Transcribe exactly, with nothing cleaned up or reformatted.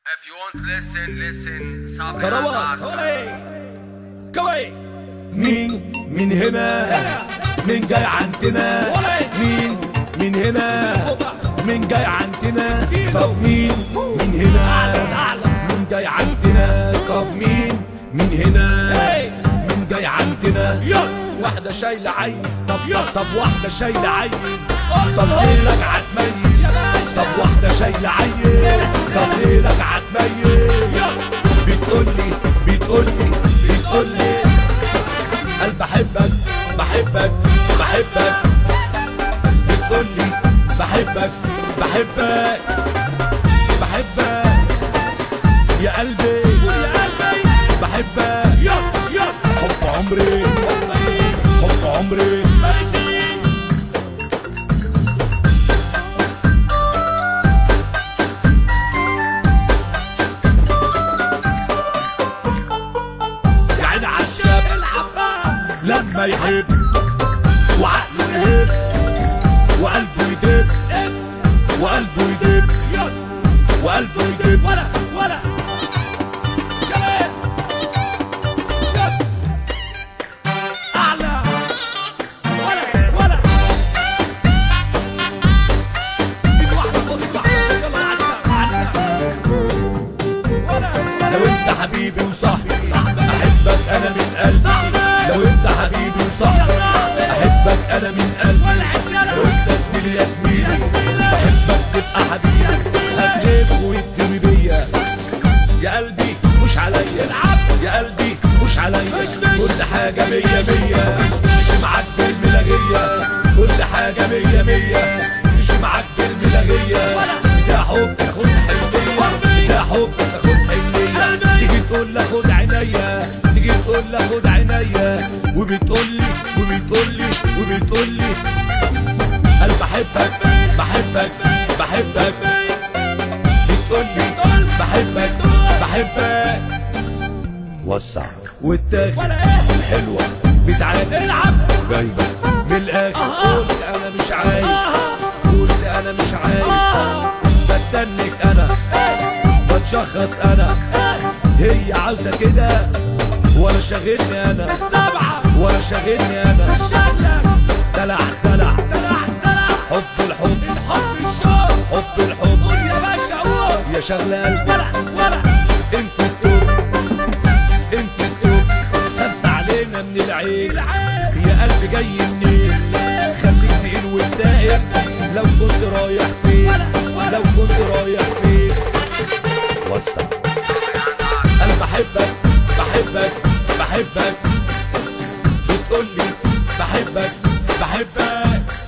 If you want to listen, listen. صابر كروات كوي مين من هنا مين جاي عندنا مين من هنا مين جاي عندنا طب مين من هنا مين جاي عندنا طب مين من هنا مين جاي عندنا واحدة شايلة عين طب طب واحدة شايلة عين طب ليلك عتميت طب واحدة شايلة عين طب ليلك عتميت بتقولي بتقولي بتقولي قال بحبك بحبك بحبك بتقولي بحبك بحبك بحبك يا قلبي يا قلبي بحبك يا يا حب عمري حب عمري لما يحب وعقله يهب وقلبه يدب وقلبه يدب وقلبه يدب ولا ولا اعلى ولا ولا ايد واحده فوق ايد واحده يلا عسى عسى ولا لو انت حبيبي وصاحبي احبك انا من قلبي لو انت حبيبي وصاحبي احبك انا من قلبي لو انت زميلي يا زميلي بحبك تبقى حبيبي هتغيب ويديني بيا يا قلبي مش عليا يا قلبي مش عليا كل حاجة مية مية مش معاك بالملاغية كل حاجة مية مية مش معاك بالملاغية يا حب تاخد حنية يا حب تاخد حنية تيجي تقول لي خد عينيا تيجي تقول لي خد عينيا وبتقولي وبتقولي وبتقولي قال بحبك بحبك بحبك بتقولي بحبك بحبك وسع والتاخد الحلوة بتعاد العب جايبة من الاخر قلت انا مش عايز قلت انا مش عايز بتنك انا بتشخص انا هي عاوزة كده ولا شاغلني انا ولا شاغلني انا دلع دلع حب الحب الحب الشوق حب الحب قول يا باشا قول يا شغلة قلبي ولا ولا انت التوب انت التوب خمسة علينا من العين يا قلبي جاي منين خليك تقيل وتدائم لو كنت رايح فين لو كنت رايح فين وسع انا بحبك بحبك بحبك بتقولي بحبك بحبك